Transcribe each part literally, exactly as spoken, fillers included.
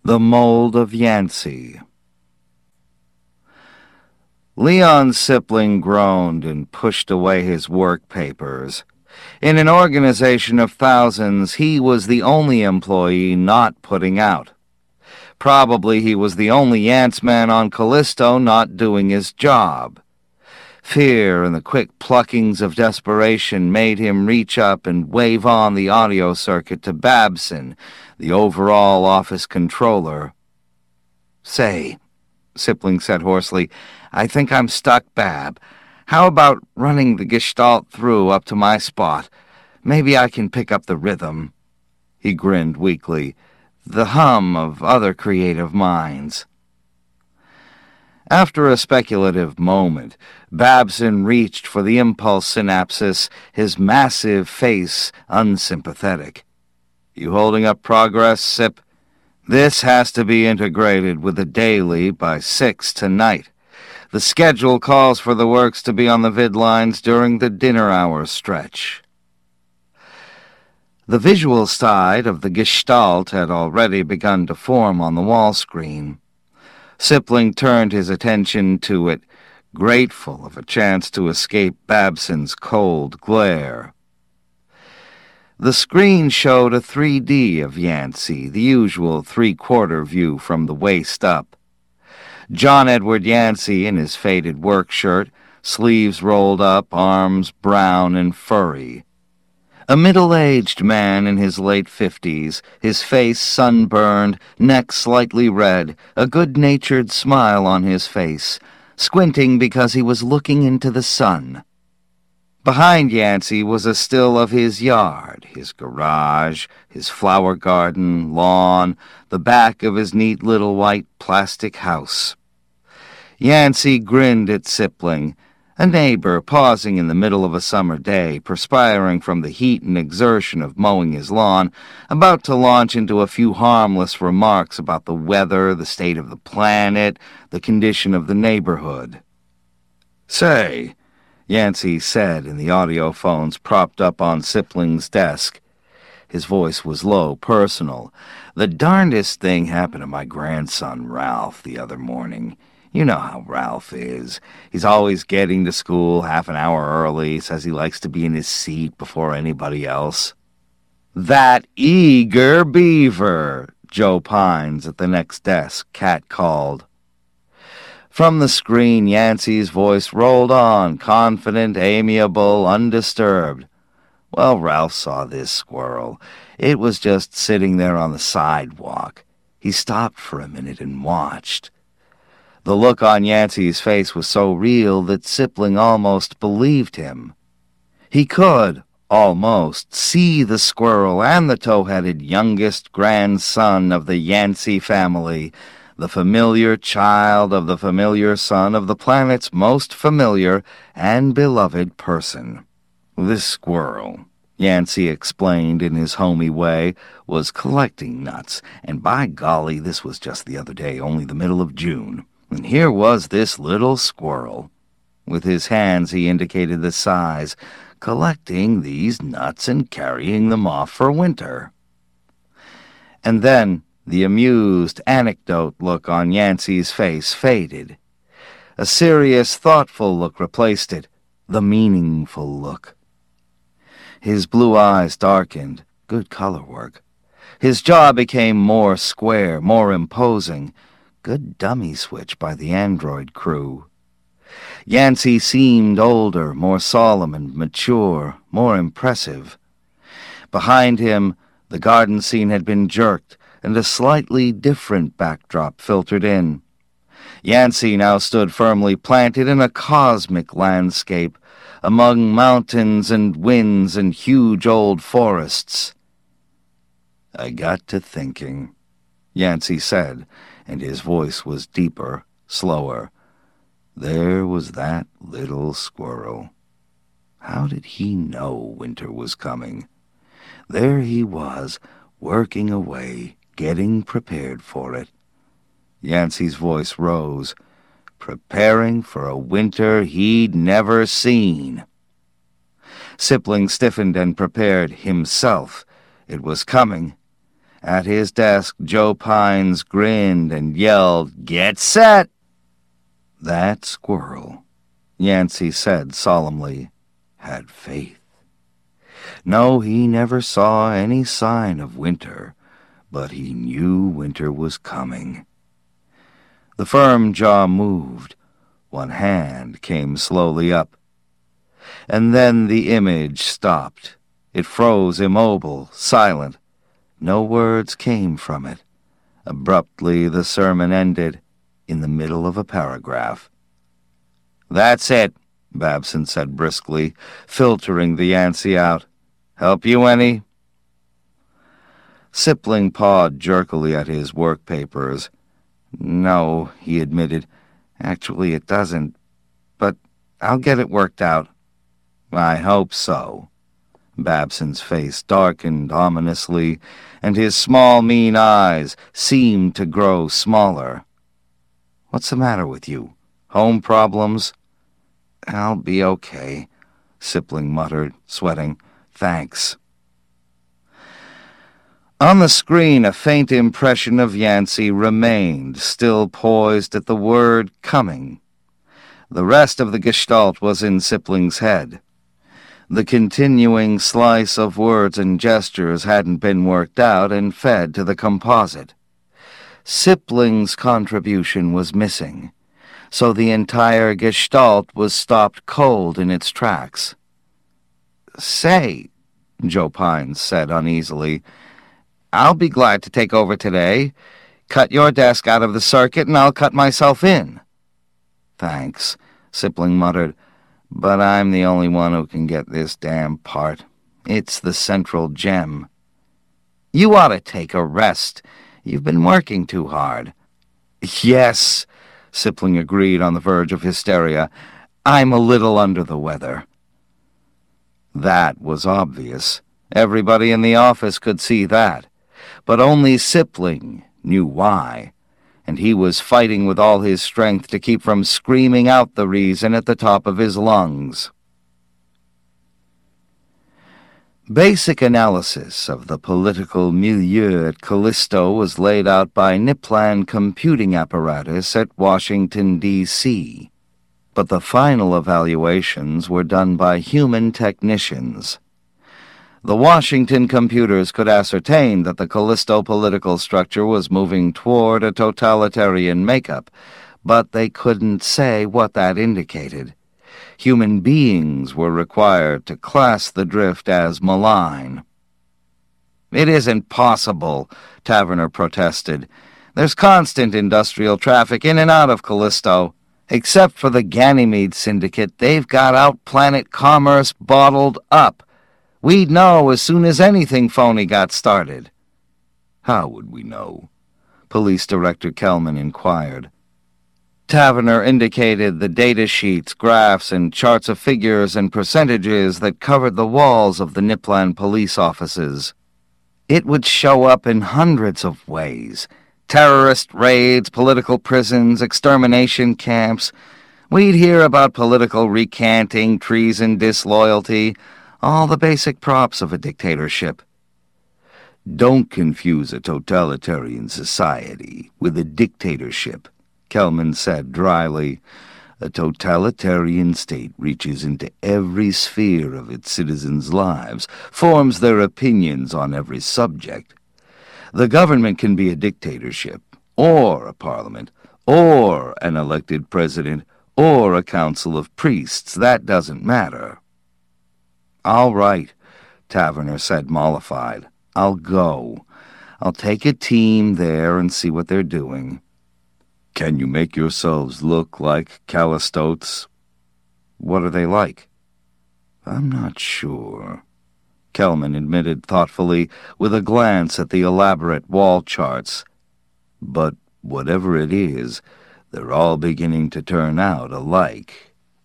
The Mold of Yancey. Leon Sipling groaned and pushed away his work papers. In an organization of thousands, he was the only employee not putting out. Probably he was the only Yantsman on Callisto not doing his job. Fear and the quick pluckings of desperation made him reach up and wave on the audio circuit to Babson, the overall office controller. "Say," Sipling said hoarsely, "I think I'm stuck, Bab. How about running the Gestalt through up to my spot? Maybe I can pick up the rhythm." He grinned weakly. The hum of other creative minds. After a speculative moment, Babson reached for the impulse synapsis, his massive face unsympathetic. "You holding up progress, Sip? This has to be integrated with the daily by six tonight. The schedule calls for the works to be on the vid lines during the dinner hour stretch." The visual side of the Gestalt had already begun to form on the wall screen. Sipling turned his attention to it, grateful of a chance to escape Babson's cold glare. The screen showed a three D of Yancey, the usual three-quarter view from the waist up. John Edward Yancey in his faded work shirt, sleeves rolled up, arms brown and furry. A middle-aged man in his late fifties, his face sunburned, neck slightly red, a good-natured smile on his face, squinting because he was looking into the sun. Behind Yancey was a still of his yard, his garage, his flower garden, lawn, the back of his neat little white plastic house. Yancey grinned at Sipling, a neighbor pausing in the middle of a summer day, perspiring from the heat and exertion of mowing his lawn, about to launch into a few harmless remarks about the weather, the state of the planet, the condition of the neighborhood. "Say," Yancey said in the audio phones propped up on Sipling's desk. His voice was low, personal. "The darndest thing happened to my grandson, Ralph, the other morning. You know how Ralph is. He's always getting to school half an hour early, says he likes to be in his seat before anybody else." "That eager beaver," Joe Pines at the next desk cat-called. From the screen, Yancey's voice rolled on, confident, amiable, undisturbed. "Well, Ralph saw this squirrel. It was just sitting there on the sidewalk. He stopped for a minute and watched." The look on Yancey's face was so real that Sipling almost believed him. He could, almost, see the squirrel and the tow-headed youngest grandson of the Yancey family, the familiar child of the familiar son of the planet's most familiar and beloved person. This squirrel, Yancey explained in his homey way, was collecting nuts, and by golly, this was just the other day, only the middle of June. And here was this little squirrel. With his hands he indicated the size, collecting these nuts and carrying them off for winter. And then the amused, anecdote look on Yancey's face faded. A serious, thoughtful look replaced it, the meaningful look. His blue eyes darkened, good color work. His jaw became more square, more imposing. Good dummy switch by the android crew. Yancey seemed older, more solemn and mature, more impressive. Behind him, the garden scene had been jerked, and a slightly different backdrop filtered in. Yancey now stood firmly planted in a cosmic landscape, among mountains and winds and huge old forests. "I got to thinking," Yancey said, and his voice was deeper, slower. "There was that little squirrel. How did he know winter was coming? There he was, working away, getting prepared for it." Yancey's voice rose, "preparing for a winter he'd never seen." Sipling stiffened and prepared himself. It was coming. At his desk, Joe Pines grinned and yelled, "Get set!" That squirrel, Yancey said solemnly, had faith. No, he never saw any sign of winter, but he knew winter was coming. The firm jaw moved. One hand came slowly up. And then the image stopped. It froze immobile, silent. No words came from it. Abruptly, the sermon ended, in the middle of a paragraph. "That's it," Babson said briskly, filtering the Yancey out. "Help you any?" Sipling pawed jerkily at his work papers. "No," he admitted. "Actually, it doesn't. But I'll get it worked out." "I hope so." Babson's face darkened ominously, and his small, mean eyes seemed to grow smaller. "What's the matter with you? Home problems?" "I'll be okay," Sipling muttered, sweating. "Thanks." On the screen, a faint impression of Yancey remained, still poised at the word coming. The rest of the gestalt was in Sipling's head. The continuing slice of words and gestures hadn't been worked out and fed to the composite. Sipling's contribution was missing, so the entire gestalt was stopped cold in its tracks. "Say," Joe Pines said uneasily, "I'll be glad to take over today. Cut your desk out of the circuit and I'll cut myself in." "Thanks," Sipling muttered. "But I'm the only one who can get this damn part. It's the central gem." "You ought to take a rest. You've been working too hard." "Yes," Sipling agreed on the verge of hysteria. "I'm a little under the weather." That was obvious. Everybody in the office could see that. But only Sipling knew why. And he was fighting with all his strength to keep from screaming out the reason at the top of his lungs. Basic analysis of the political milieu at Callisto was laid out by Niplan Computing Apparatus at Washington, D C, but the final evaluations were done by human technicians. The Washington computers could ascertain that the Callisto political structure was moving toward a totalitarian makeup, but they couldn't say what that indicated. Human beings were required to class the drift as malign. "It isn't possible," Taverner protested. "There's constant industrial traffic in and out of Callisto. Except for the Ganymede Syndicate, they've got out-planet commerce bottled up. We'd know as soon as anything phony got started." "How would we know?" Police Director Kelman inquired. Taverner indicated the data sheets, graphs, and charts of figures and percentages that covered the walls of the Niplan police offices. "It would show up in hundreds of ways. Terrorist raids, political prisons, extermination camps. We'd hear about political recanting, treason, disloyalty, all the basic props of a dictatorship." "Don't confuse a totalitarian society with a dictatorship," Kelman said dryly. "A totalitarian state reaches into every sphere of its citizens' lives, forms their opinions on every subject. The government can be a dictatorship, or a parliament, or an elected president, or a council of priests. That doesn't matter." "All right," Taverner said, mollified. "I'll go. I'll take a team there and see what they're doing." "Can you make yourselves look like Callistotes?" "What are they like?" "I'm not sure," Kelman admitted thoughtfully, with a glance at the elaborate wall charts. "But whatever it is, they're all beginning to turn out alike."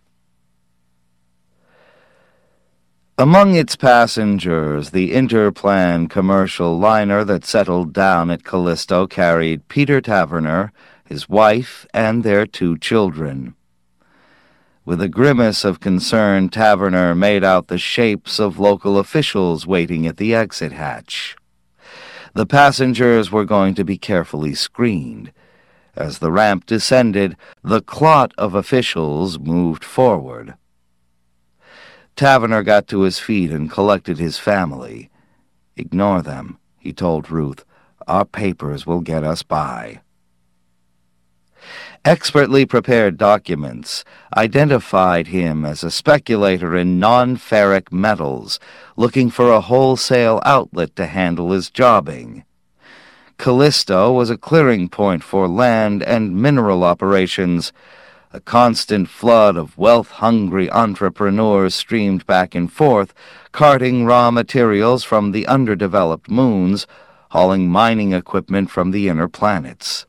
Among its passengers, the Interplan commercial liner that settled down at Callisto carried Peter Taverner, his wife, and their two children. With a grimace of concern, Taverner made out the shapes of local officials waiting at the exit hatch. The passengers were going to be carefully screened. As the ramp descended, the clot of officials moved forward. Taverner got to his feet and collected his family. "Ignore them," he told Ruth. "Our papers will get us by." Expertly prepared documents identified him as a speculator in non-ferric metals, looking for a wholesale outlet to handle his jobbing. Callisto was a clearing point for land and mineral operations. A constant flood of wealth-hungry entrepreneurs streamed back and forth, carting raw materials from the underdeveloped moons, hauling mining equipment from the inner planets.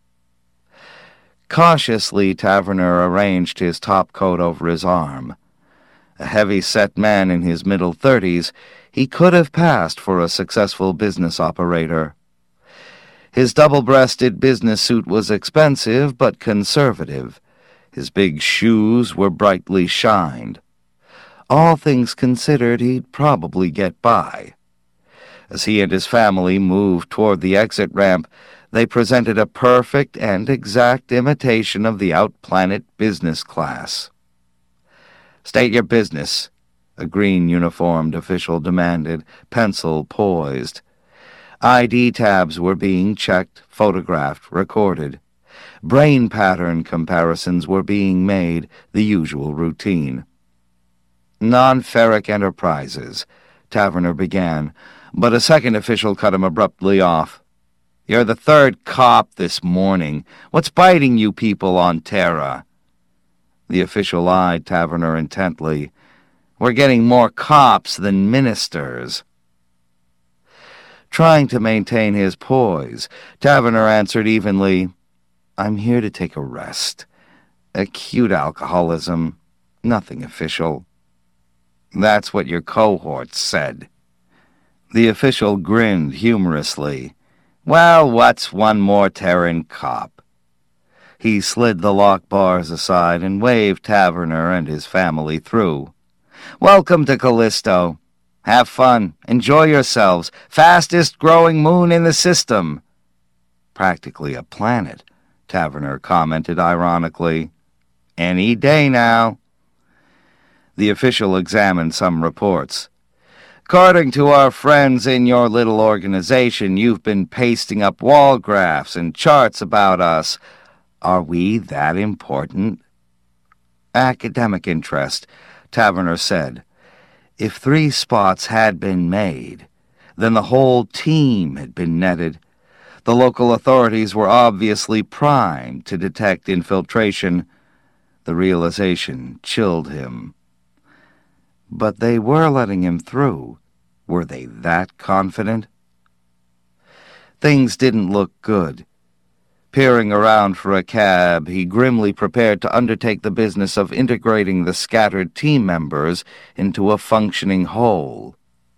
Cautiously, Taverner arranged his topcoat over his arm. A heavy-set man in his middle thirties, he could have passed for a successful business operator. His double-breasted business suit was expensive but conservative. His big shoes were brightly shined. All things considered, he'd probably get by. As he and his family moved toward the exit ramp, they presented a perfect and exact imitation of the out-planet business class. "State your business," a green-uniformed official demanded, pencil poised. I D tabs were being checked, photographed, recorded. Brain pattern comparisons were being made, the usual routine. "Non-ferric enterprises," Taverner began, but a second official cut him abruptly off. "You're the third cop this morning. What's biting you people on Terra?" The official eyed Taverner intently. "We're getting more cops than ministers." Trying to maintain his poise, Taverner answered evenly, "I'm here to take a rest. Acute alcoholism. Nothing official." "That's what your cohort said." The official grinned humorously. "Well, what's one more Terran cop?" He slid the lock bars aside and waved Taverner and his family through. "Welcome to Callisto. Have fun. Enjoy yourselves. Fastest-growing moon in the system." "Practically a planet," Taverner commented ironically. "Any day now." The official examined some reports. "According to our friends in your little organization, you've been pasting up wall graphs and charts about us. Are we that important?" "Academic interest," Taverner said. If three spots had been made, then the whole team had been netted. The local authorities were obviously primed to detect infiltration. The realization chilled him. But they were letting him through. Were they that confident? Things didn't look good. Peering around for a cab, he grimly prepared to undertake the business of integrating the scattered team members into a functioning whole.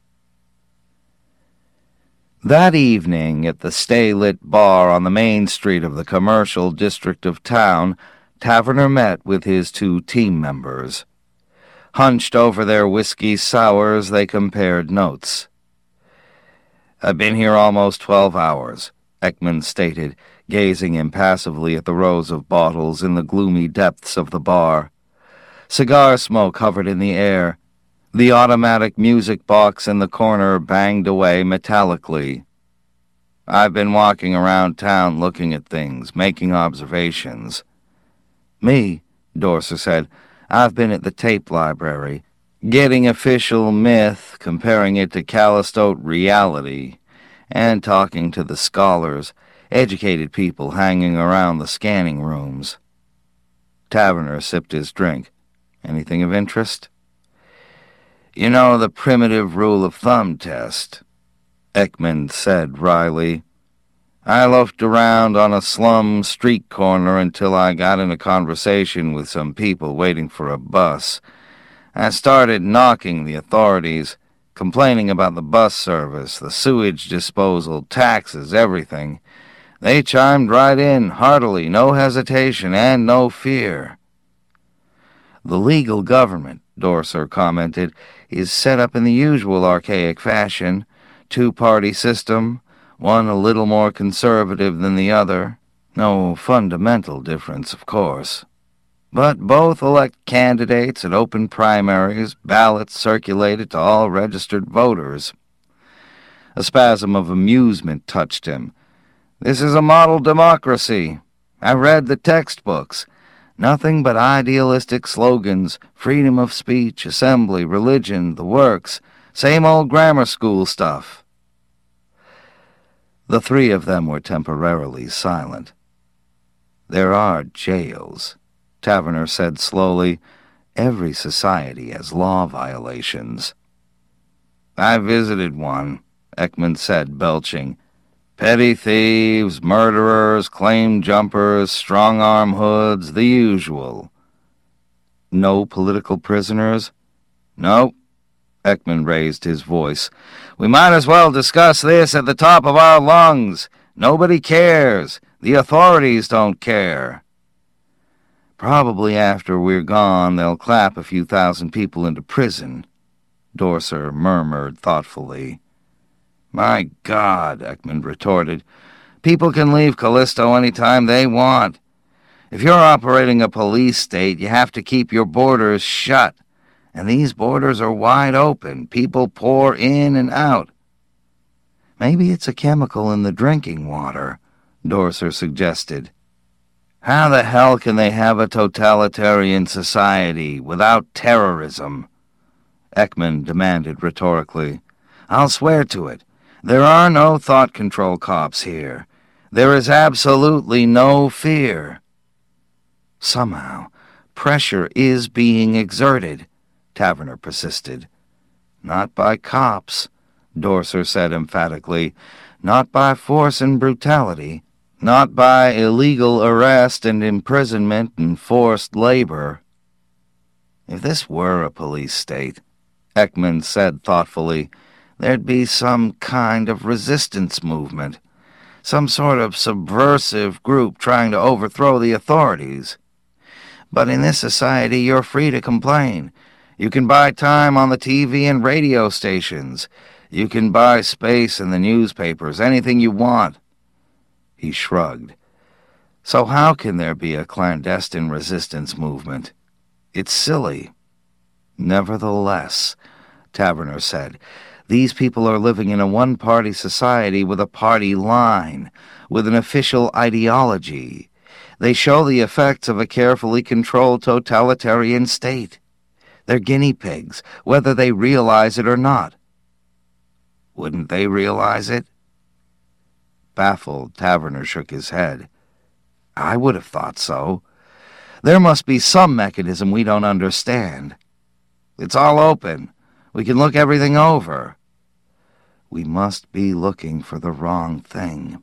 That evening, at the stay-lit bar on the main street of the commercial district of town, Taverner met with his two team members. Hunched over their whiskey sours, they compared notes. "I've been here almost twelve hours, Ekman stated, gazing impassively at the rows of bottles in the gloomy depths of the bar. Cigar smoke hovered in the air. The automatic music box in the corner banged away metallically. "I've been walking around town looking at things, making observations." "Me," Dorser said, "I've been at the tape library, getting official myth, comparing it to Callisto reality, and talking to the scholars, educated people hanging around the scanning rooms." Taverner sipped his drink. "Anything of interest?" "You know the primitive rule of thumb test," Ekman said wryly. "I loafed around on a slum street corner until I got in a conversation with some people waiting for a bus. I started knocking the authorities, complaining about the bus service, the sewage disposal, taxes, everything. They chimed right in, heartily, no hesitation and no fear." "The legal government," Dorser commented, "is set up in the usual archaic fashion. Two-party system, one a little more conservative than the other. No fundamental difference, of course. But both elect candidates at open primaries, ballots circulated to all registered voters. A spasm of amusement touched him. This is a model democracy. I read the textbooks. Nothing but idealistic slogans, freedom of speech, assembly, religion, the works, same old grammar school stuff. The three of them were temporarily silent. There are jails, Taverner said slowly. Every society has law violations. I visited one, Ekman said, belching. Petty thieves, murderers, claim jumpers, strong-arm hoods, the usual. No political prisoners? No. Ekman raised his voice. We might as well discuss this at the top of our lungs. Nobody cares. The authorities don't care. Probably after we're gone, they'll clap a few thousand people into prison, Dorser murmured thoughtfully. My God, Ekman retorted. People can leave Callisto any time they want. If you're operating a police state, you have to keep your borders shut. And these borders are wide open. People pour in and out. Maybe it's a chemical in the drinking water, Dorser suggested. How the hell can they have a totalitarian society without terrorism? Ekman demanded rhetorically. I'll swear to it. There are no thought control cops here. There is absolutely no fear. Somehow, pressure is being exerted, Taverner persisted. Not by cops, Dorser said emphatically. Not by force and brutality. Not by illegal arrest and imprisonment and forced labor. If this were a police state, Ekman said thoughtfully, there'd be some kind of resistance movement, some sort of subversive group trying to overthrow the authorities. But in this society, you're free to complain. You can buy time on the T V and radio stations. You can buy space in the newspapers, anything you want. He shrugged. So how can there be a clandestine resistance movement? It's silly. Nevertheless, Taverner said, these people are living in a one-party society with a party line, with an official ideology. They show the effects of a carefully controlled totalitarian state. They're guinea pigs, whether they realize it or not. Wouldn't they realize it? Baffled, Taverner shook his head. I would have thought so. There must be some mechanism we don't understand. It's all open. We can look everything over. We must be looking for the wrong thing.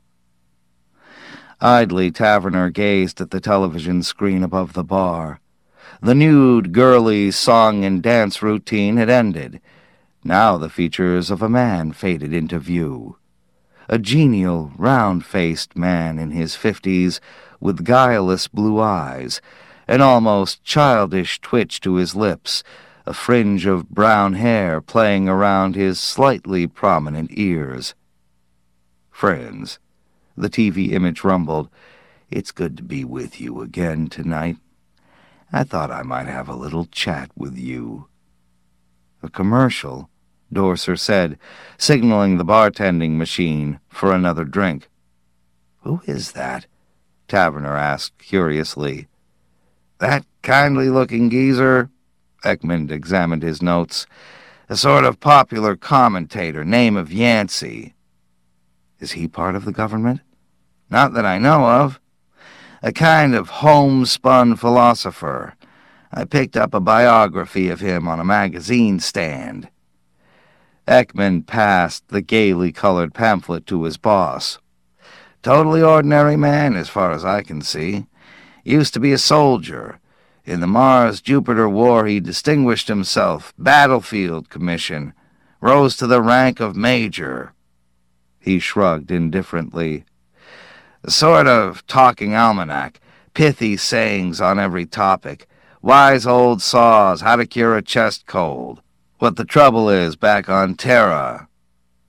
Idly, Taverner gazed at the television screen above the bar. The nude, girly song and dance routine had ended. Now the features of a man faded into view. A genial, round-faced man in his fifties, with guileless blue eyes, an almost childish twitch to his lips, a fringe of brown hair playing around his slightly prominent ears. Friends, the T V image rumbled, it's good to be with you again tonight. I thought I might have a little chat with you. A commercial, Dorser said, signaling the bartending machine for another drink. Who is that? Taverner asked curiously. That kindly-looking geezer? Ekman examined his notes. A sort of popular commentator, name of Yancey. Is he part of the government? Not that I know of. A kind of homespun philosopher. I picked up a biography of him on a magazine stand. Ekman passed the gaily colored pamphlet to his boss. Totally ordinary man, as far as I can see. Used to be a soldier. In the Mars-Jupiter War he distinguished himself, battlefield commission, rose to the rank of major. He shrugged indifferently. A sort of talking almanac, pithy sayings on every topic, wise old saws, how to cure a chest cold, what the trouble is back on Terra.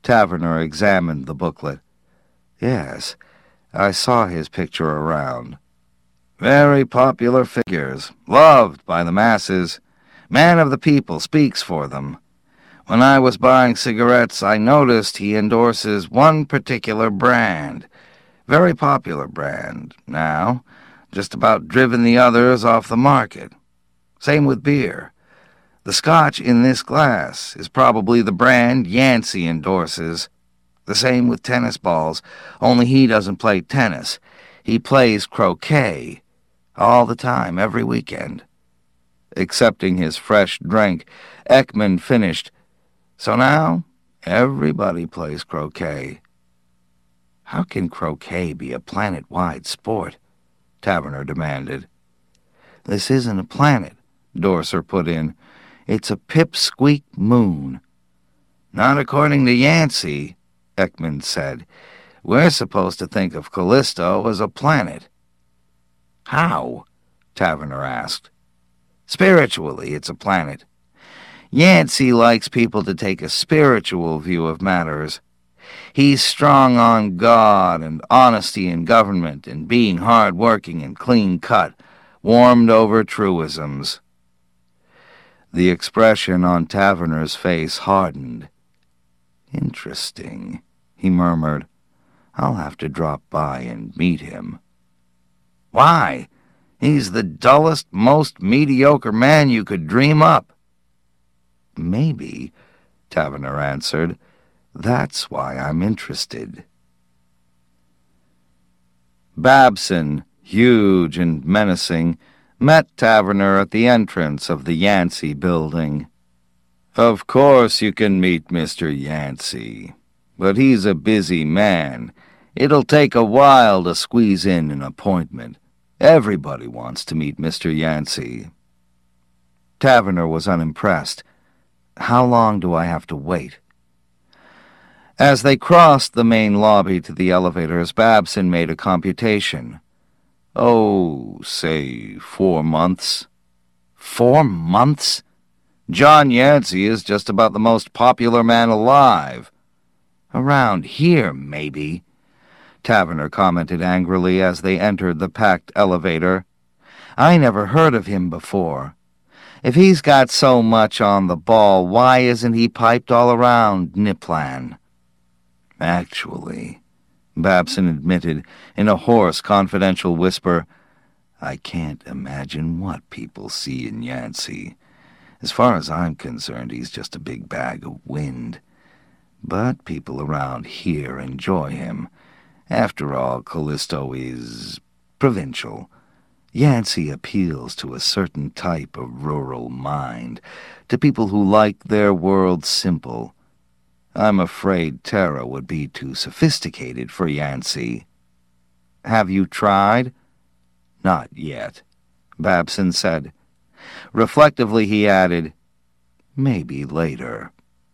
Taverner examined the booklet. Yes, I saw his picture around. Very popular figures, loved by the masses. Man of the people, speaks for them. When I was buying cigarettes, I noticed he endorses one particular brand. Very popular brand, now. Just about driven the others off the market. Same with beer. The scotch in this glass is probably the brand Yancey endorses. The same with tennis balls, only he doesn't play tennis. He plays croquet. All the time, every weekend. Accepting his fresh drink, Ekman finished, So now, everybody plays croquet. How can croquet be a planet-wide sport? Taverner demanded. This isn't a planet, Dorser put in. It's a pipsqueak moon. Not according to Yancey, Ekman said. We're supposed to think of Callisto as a planet. How? Taverner asked. Spiritually, it's a planet. Yancey likes people to take a spiritual view of matters. He's strong on God and honesty in government and being hard-working and clean-cut, warmed over truisms. The expression on Taverner's face hardened. Interesting, he murmured. I'll have to drop by and meet him. Why? He's the dullest, most mediocre man you could dream up. Maybe, Taverner answered. That's why I'm interested. Babson, huge and menacing, met Taverner at the entrance of the Yancey building. Of course you can meet Mister Yancey, but he's a busy man. It'll take a while to squeeze in an appointment. Everybody wants to meet Mister Yancey. Taverner was unimpressed. How long do I have to wait? As they crossed the main lobby to the elevators, Babson made a computation. Oh, say, four months. Four months? John Yancey is just about the most popular man alive. Around here, maybe, Taverner commented angrily as they entered the packed elevator. I never heard of him before. If he's got so much on the ball, why isn't he piped all around Niplan? Actually, Babson admitted in a hoarse, confidential whisper, I can't imagine what people see in Yancey. As far as I'm concerned, he's just a big bag of wind. But people around here enjoy him. After all, Callisto is provincial. Yancey appeals to a certain type of rural mind, to people who like their world simple. I'm afraid Terra would be too sophisticated for Yancey. Have you tried? Not yet, Babson said. Reflectively he added, maybe later.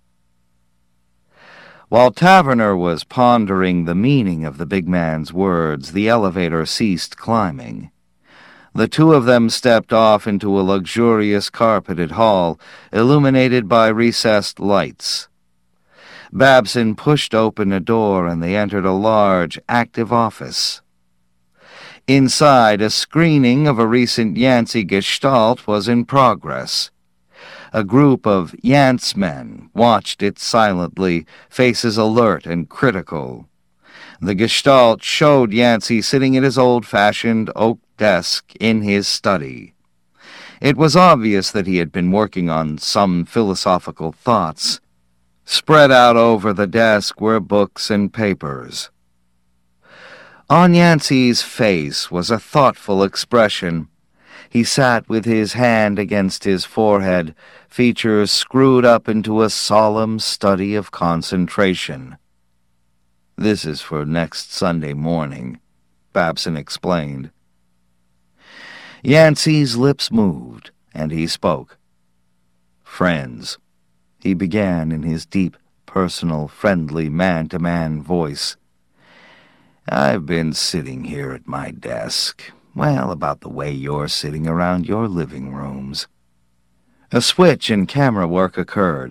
While Taverner was pondering the meaning of the big man's words, the elevator ceased climbing. The two of them stepped off into a luxurious carpeted hall, illuminated by recessed lights. Babson pushed open a door and they entered a large, active office. Inside, a screening of a recent Yancey gestalt was in progress. A group of Yance-men watched it silently, faces alert and critical. The gestalt showed Yancey sitting at his old-fashioned oak desk in his study. It was obvious that he had been working on some philosophical thoughts. Spread out over the desk were books and papers. On Yancey's face was a thoughtful expression. He sat with his hand against his forehead, features screwed up into a solemn study of concentration. This is for next Sunday morning, Babson explained. Yancey's lips moved, and he spoke. Friends, he began in his deep, personal, friendly, man-to-man voice. I've been sitting here at my desk, well, about the way you're sitting around your living rooms. A switch in camera work occurred.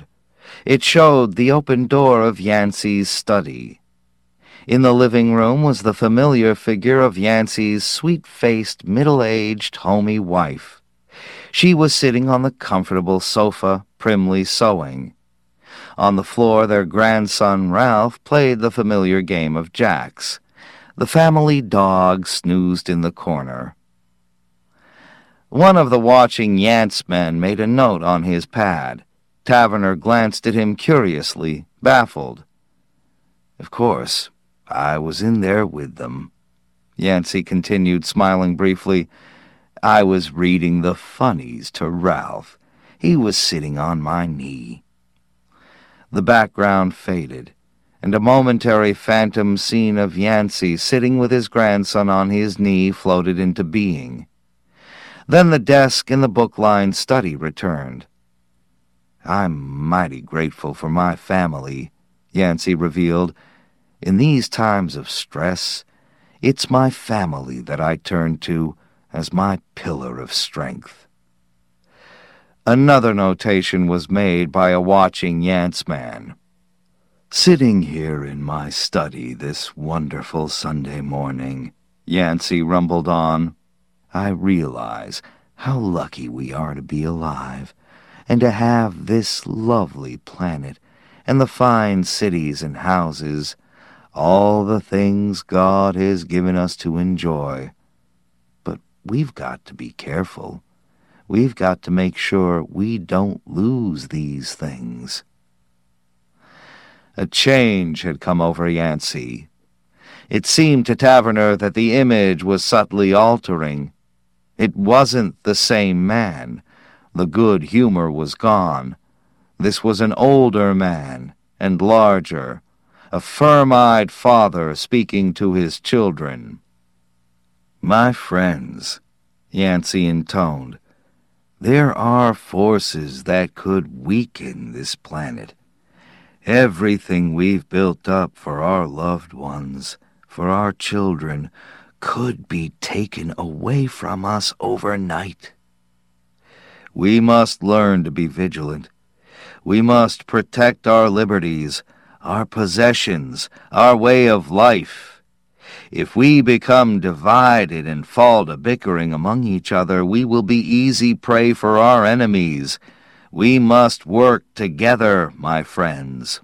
It showed the open door of Yancey's study. In the living room was the familiar figure of Yancey's sweet-faced, middle-aged, homey wife. She was sitting on the comfortable sofa, primly sewing. On the floor, their grandson Ralph played the familiar game of jacks. The family dog snoozed in the corner. One of the watching Yance men made a note on his pad. Taverner glanced at him curiously, baffled. Of course, I was in there with them. Yancey continued, smiling briefly. I was reading the funnies to Ralph. He was sitting on my knee. The background faded, and a momentary phantom scene of Yancey sitting with his grandson on his knee floated into being. Then the desk in the book-lined study returned. I'm mighty grateful for my family, Yancey revealed. In these times of stress, it's my family that I turn to as my pillar of strength. Another notation was made by a watching Yance man. Sitting here in my study this wonderful Sunday morning, Yancey rumbled on, I realize how lucky we are to be alive and to have this lovely planet and the fine cities and houses, all the things God has given us to enjoy. But we've got to be careful. We've got to make sure we don't lose these things. A change had come over Yancey. It seemed to Taverner that the image was subtly altering. It wasn't the same man. The good humor was gone. This was an older man, and larger, a firm-eyed father speaking to his children. My friends, Yancey intoned, there are forces that could weaken this planet. Everything we've built up for our loved ones, for our children, could be taken away from us overnight. We must learn to be vigilant. We must protect our liberties, our possessions, our way of life. If we become divided and fall to bickering among each other, we will be easy prey for our enemies. We must work together, my friends.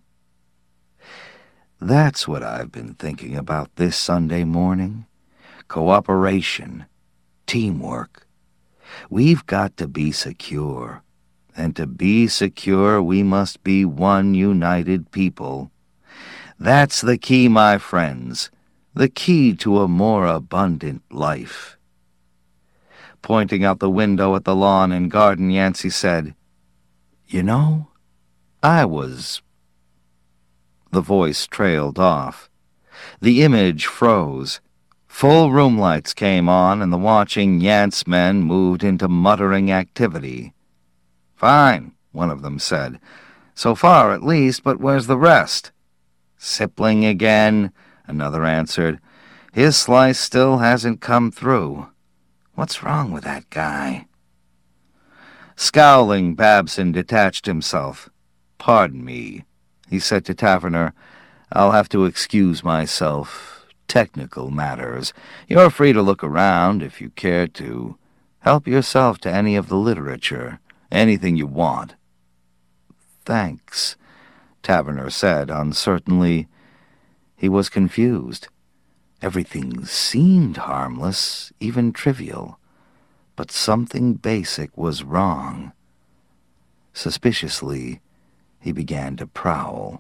That's what I've been thinking about this Sunday morning. Cooperation, teamwork. We've got to be secure. And to be secure, we must be one united people. That's the key, my friends, the key to a more abundant life. Pointing out the window at the lawn and garden, Yancey said, You know, I was... The voice trailed off. The image froze. Full room lights came on, and the watching Yance men moved into muttering activity. Fine, one of them said. So far, at least, but where's the rest? Sipling again, another answered. His slice still hasn't come through. What's wrong with that guy? Scowling, Babson detached himself. Pardon me, he said to Taverner. I'll have to excuse myself. Technical matters. You're free to look around if you care to. Help yourself to any of the literature. Anything you want. Thanks, Taverner said uncertainly. He was confused. Everything seemed harmless, even trivial, but something basic was wrong. Suspiciously, he began to prowl.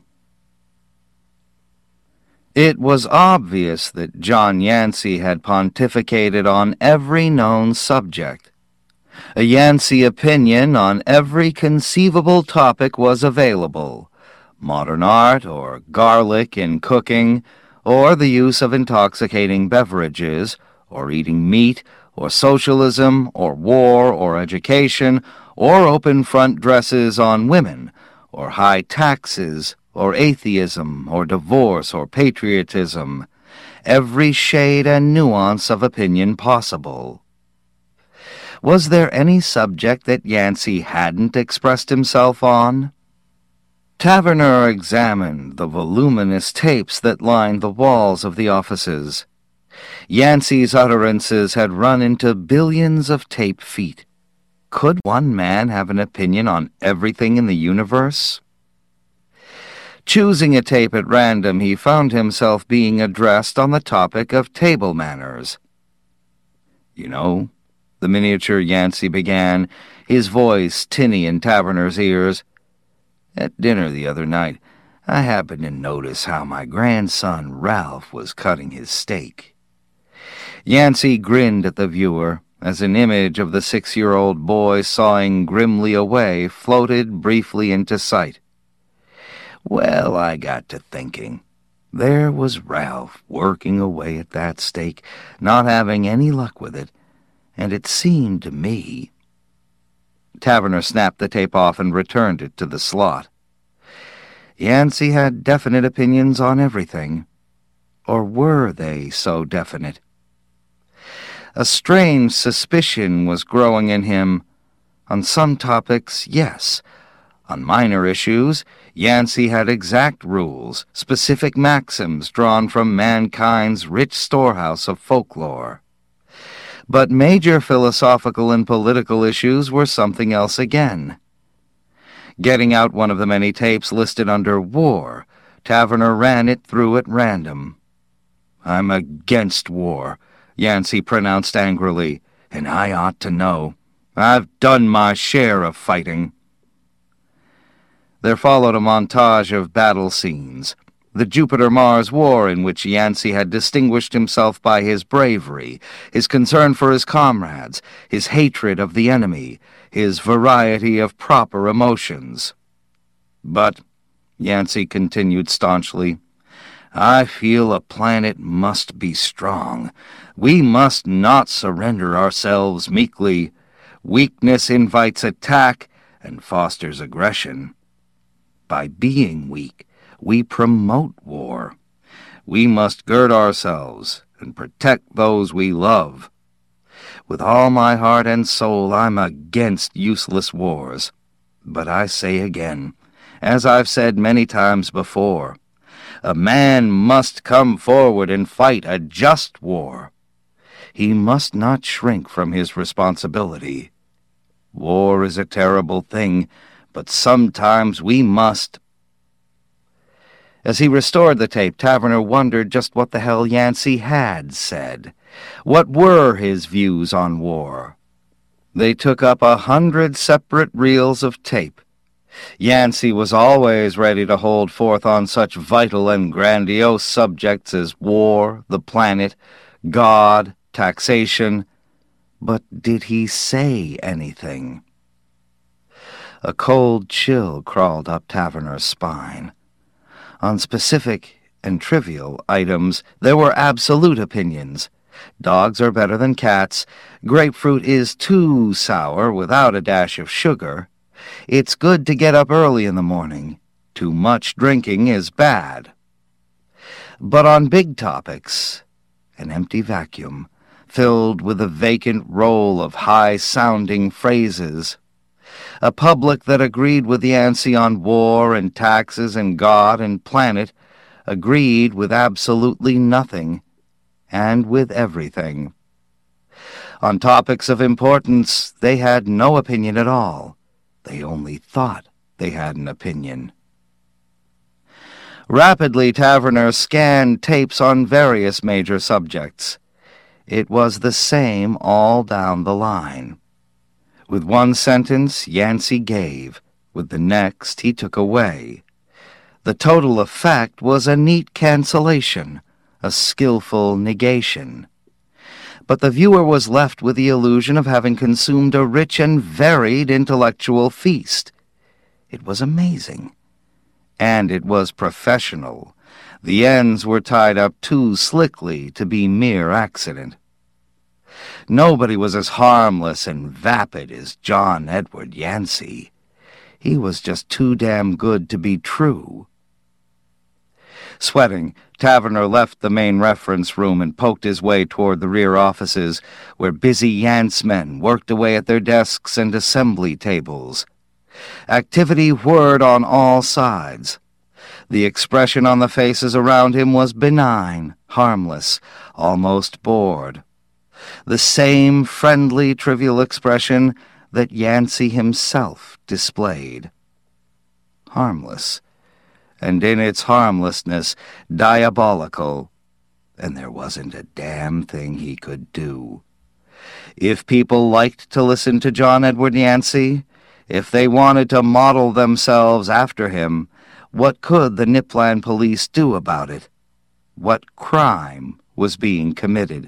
It was obvious that John Yancey had pontificated on every known subject. A Yancey opinion on every conceivable topic was available. Modern art, or garlic in cooking, or the use of intoxicating beverages, or eating meat, or socialism, or war, or education, or open-front dresses on women, or high taxes, or atheism, or divorce, or patriotism. Every shade and nuance of opinion possible. Was there any subject that Yancey hadn't expressed himself on? Taverner examined the voluminous tapes that lined the walls of the offices. Yancey's utterances had run into billions of tape feet. Could one man have an opinion on everything in the universe? Choosing a tape at random, he found himself being addressed on the topic of table manners. "You know," the miniature Yancey began, his voice tinny in Taverner's ears, "at dinner the other night, I happened to notice how my grandson Ralph was cutting his steak." Yancey grinned at the viewer as an image of the six-year-old boy sawing grimly away floated briefly into sight. "Well, I got to thinking. There was Ralph working away at that steak, not having any luck with it, and it seemed to me—" Taverner snapped the tape off and returned it to the slot. Yancey had definite opinions on everything. Or were they so definite? A strange suspicion was growing in him. On some topics, yes. On minor issues, Yancey had exact rules, specific maxims drawn from mankind's rich storehouse of folklore. But major philosophical and political issues were something else again. Getting out one of the many tapes listed under war, Taverner ran it through at random. "I'm against war," Yancey pronounced angrily, "and I ought to know. I've done my share of fighting." There followed a montage of battle scenes. The Jupiter-Mars War, in which Yancey had distinguished himself by his bravery, his concern for his comrades, his hatred of the enemy, his variety of proper emotions. "But," Yancey continued staunchly, "I feel a planet must be strong. We must not surrender ourselves meekly. Weakness invites attack and fosters aggression. By being weak, we promote war. We must gird ourselves and protect those we love. With all my heart and soul, I'm against useless wars. But I say again, as I've said many times before, a man must come forward and fight a just war. He must not shrink from his responsibility. War is a terrible thing, but sometimes we must—" As he restored the tape, Taverner wondered just what the hell Yancey had said. What were his views on war? They took up a hundred separate reels of tape. Yancey was always ready to hold forth on such vital and grandiose subjects as war, the planet, God, taxation. But did he say anything? A cold chill crawled up Taverner's spine. On specific and trivial items, there were absolute opinions. Dogs are better than cats. Grapefruit is too sour without a dash of sugar. It's good to get up early in the morning. Too much drinking is bad. But on big topics, an empty vacuum, filled with a vacant roll of high-sounding phrases. A public that agreed with Yancey on war and taxes and God and planet agreed with absolutely nothing, and with everything. On topics of importance, they had no opinion at all. They only thought they had an opinion. Rapidly, Taverner scanned tapes on various major subjects. It was the same all down the line. With one sentence, Yancey gave. With the next, he took away. The total effect was a neat cancellation, a skillful negation. But the viewer was left with the illusion of having consumed a rich and varied intellectual feast. It was amazing. And it was professional. The ends were tied up too slickly to be mere accident. Nobody was as harmless and vapid as John Edward Yancey. He was just too damn good to be true. Sweating, Taverner left the main reference room and poked his way toward the rear offices, where busy Yance men worked away at their desks and assembly tables. Activity whirred on all sides. The expression on the faces around him was benign, harmless, almost bored. The same friendly, trivial expression that Yancey himself displayed. Harmless, and in its harmlessness, diabolical, and there wasn't a damn thing he could do. If people liked to listen to John Edward Yancey, if they wanted to model themselves after him, what could the Nipland police do about it? What crime was being committed?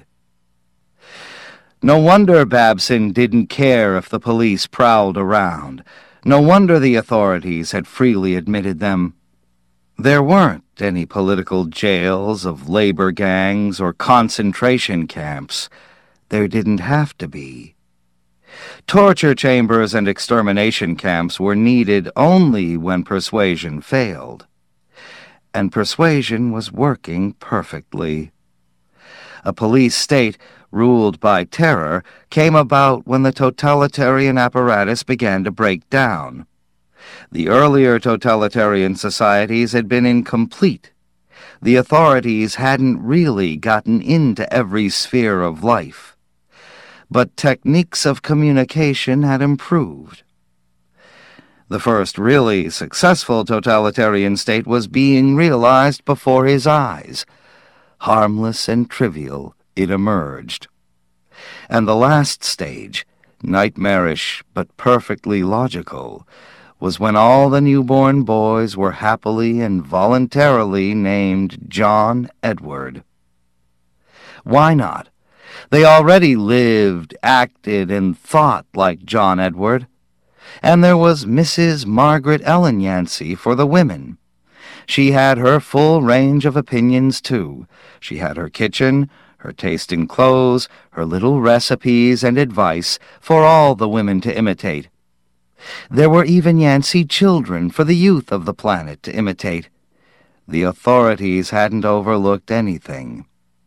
No wonder Babson didn't care if the police prowled around. No wonder the authorities had freely admitted them. There weren't any political jails of labor gangs or concentration camps. There didn't have to be. Torture chambers and extermination camps were needed only when persuasion failed. And persuasion was working perfectly. A police state ruled by terror came about when the totalitarian apparatus began to break down. The earlier totalitarian societies had been incomplete. The authorities hadn't really gotten into every sphere of life. But techniques of communication had improved. The first really successful totalitarian state was being realized before his eyes. Harmless and trivial, it emerged. And the last stage, nightmarish but perfectly logical, was when all the newborn boys were happily and voluntarily named John Edward. Why not? They already lived, acted, and thought like John Edward. And there was Missus Margaret Ellen Yancey for the women. She had her full range of opinions, too. She had her kitchen, her taste in clothes, her little recipes and advice for all the women to imitate. There were even Yancey children for the youth of the planet to imitate. The authorities hadn't overlooked anything.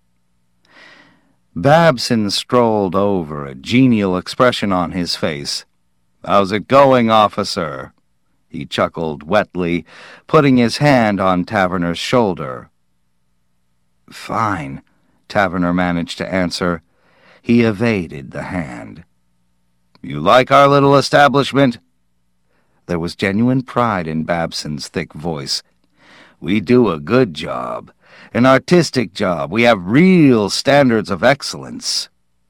Babson strolled over, a genial expression on his face. "How's it going, officer?" He chuckled wetly, putting his hand on Taverner's shoulder. "Fine," Taverner managed to answer. He evaded the hand. "You like our little establishment?" There was genuine pride in Babson's thick voice. "We do a good job. An artistic job. We have real standards of excellence."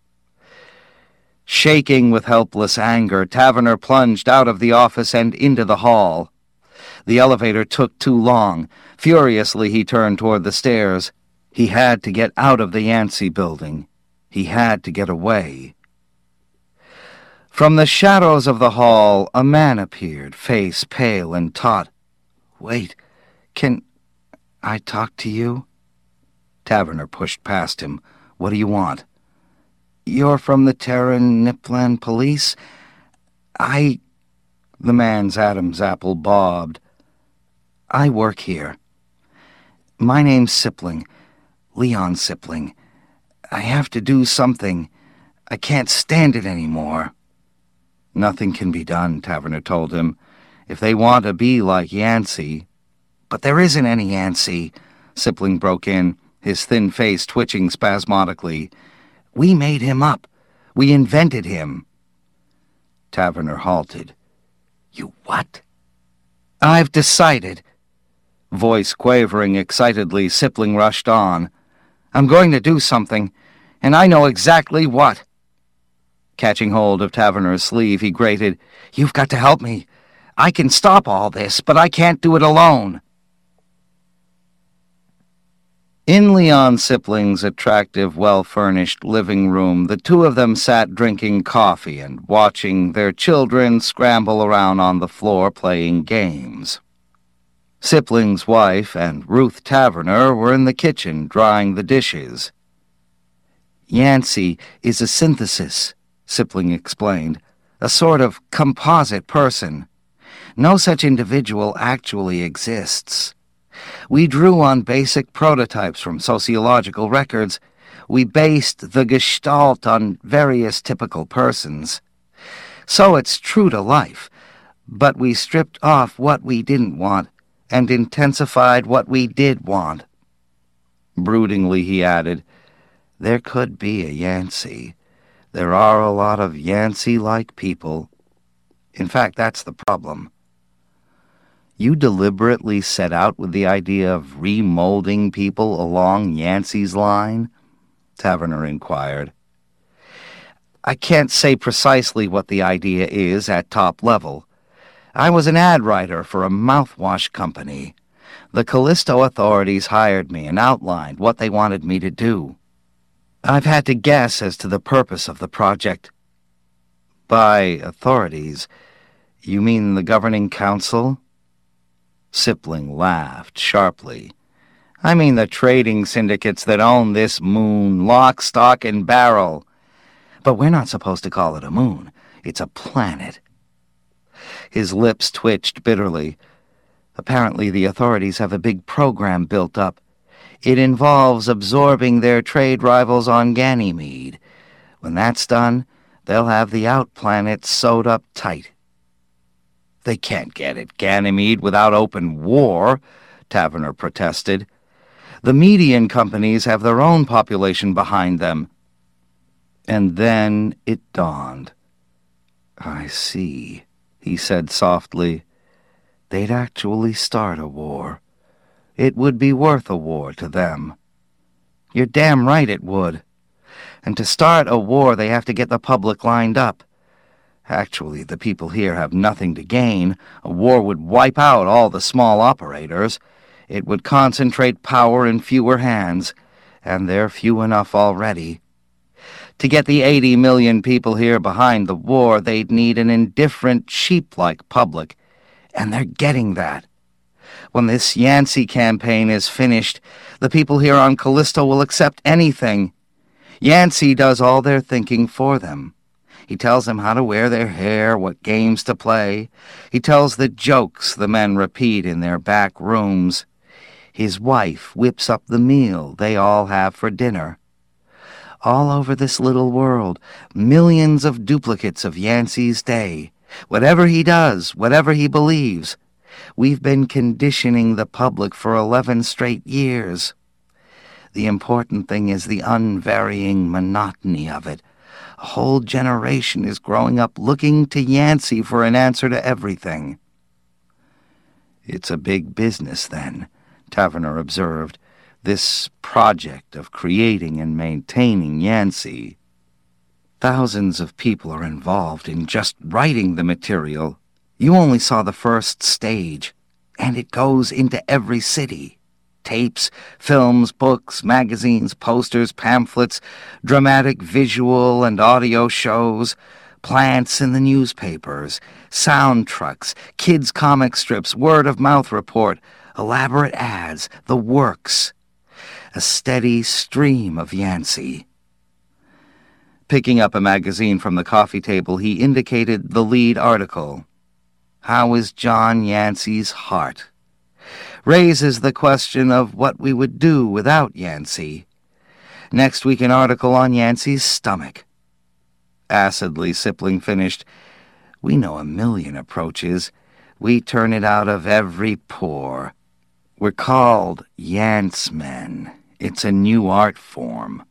Shaking with helpless anger, Taverner plunged out of the office and into the hall. The elevator took too long. Furiously, he turned toward the stairs. He had to get out of the Yancey building. He had to get away. From the shadows of the hall, a man appeared, face pale and taut. "Wait, can I talk to you?" Taverner pushed past him. "What do you want?" "You're from the Terran Nipland police? I..." The man's Adam's apple bobbed. "I work here. My name's Sipling, Leon Sipling. I have to do something. I can't stand it anymore." "Nothing can be done," Taverner told him. "If they want to be like Yancey..." "But there isn't any Yancey," Sipling broke in, his thin face twitching spasmodically. "We made him up. We invented him." Taverner halted. "You what?" "I've decided." Voice quavering excitedly, Sipling rushed on. "I'm going to do something, and I know exactly what." Catching hold of Taverner's sleeve, he grated, "You've got to help me. I can stop all this, but I can't do it alone." In Leon Sipling's attractive, well-furnished living room, the two of them sat drinking coffee and watching their children scramble around on the floor playing games. Sipling's wife and Ruth Taverner were in the kitchen drying the dishes. "Yancey is a synthesis," Sipling explained, "a sort of composite person. No such individual actually exists. We drew on basic prototypes from sociological records. We based the Gestalt on various typical persons. So it's true to life, But we stripped off what we didn't want and intensified what we did want. Broodingly he added, there could be a Yancey. There are a lot of Yancey-like people. In fact, that's the problem. You deliberately set out with the idea of remolding people along Yancey's line? Taverner inquired. I can't say precisely what the idea is at top level. I was an ad writer for a mouthwash company. The Callisto authorities hired me and outlined what they wanted me to do. I've had to guess as to the purpose of the project. By authorities, you mean the governing council? Sipling laughed sharply. I mean the trading syndicates that own this moon, lock, stock, and barrel. But we're not supposed to call it a moon. It's a planet. His lips twitched bitterly. Apparently the authorities have a big program built up. It involves absorbing their trade rivals on Ganymede. When that's done, they'll have the out planet sewed up tight. They can't get at Ganymede without open war, Taverner protested. The median companies have their own population behind them. And then it dawned. I see, he said softly. They'd actually start a war. It would be worth a war to them. You're damn right it would. And to start a war, they have to get the public lined up. Actually, the people here have nothing to gain. A war would wipe out all the small operators. It would concentrate power in fewer hands, and they're few enough already. To get the eighty million people here behind the war, they'd need an indifferent, sheep-like public, and they're getting that. When this Yancey campaign is finished, the people here on Callisto will accept anything. Yancey does all their thinking for them. He tells them how to wear their hair, what games to play. He tells the jokes the men repeat in their back rooms. His wife whips up the meal they all have for dinner. All over this little world, millions of duplicates of Yancey's day. Whatever he does, whatever he believes. We've been conditioning the public for eleven straight years. The important thing is the unvarying monotony of it. A whole generation is growing up looking to Yancey for an answer to everything. It's a big business, then, Taverner observed, this project of creating and maintaining Yancey. Thousands of people are involved in just writing the material. You only saw the first stage, and it goes into every city. Tapes, films, books, magazines, posters, pamphlets, dramatic visual and audio shows, plants in the newspapers, sound trucks, kids' comic strips, word-of-mouth report, elaborate ads, the works. A steady stream of Yancey. Picking up a magazine from the coffee table, he indicated the lead article. How is John Yancey's heart? Raises the question of what we would do without Yancey. Next week an article on Yancey's stomach. Acidly, Sipling finished, We know a million approaches. We turn it out of every pore. We're called Yancemen. It's a new art form.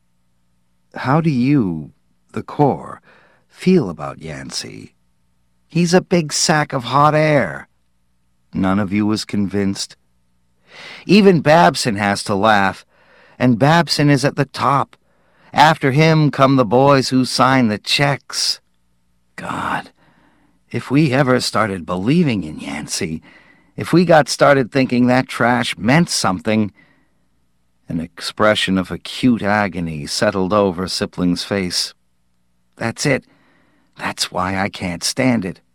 How do you, the Corps, feel about Yancey? He's a big sack of hot air. None of you was convinced? Even Babson has to laugh, and Babson is at the top. After him come the boys who sign the checks. God, if we ever started believing in Yancey, if we got started thinking that trash meant something... An expression of acute agony settled over Sipling's face. That's it. That's why I can't stand it.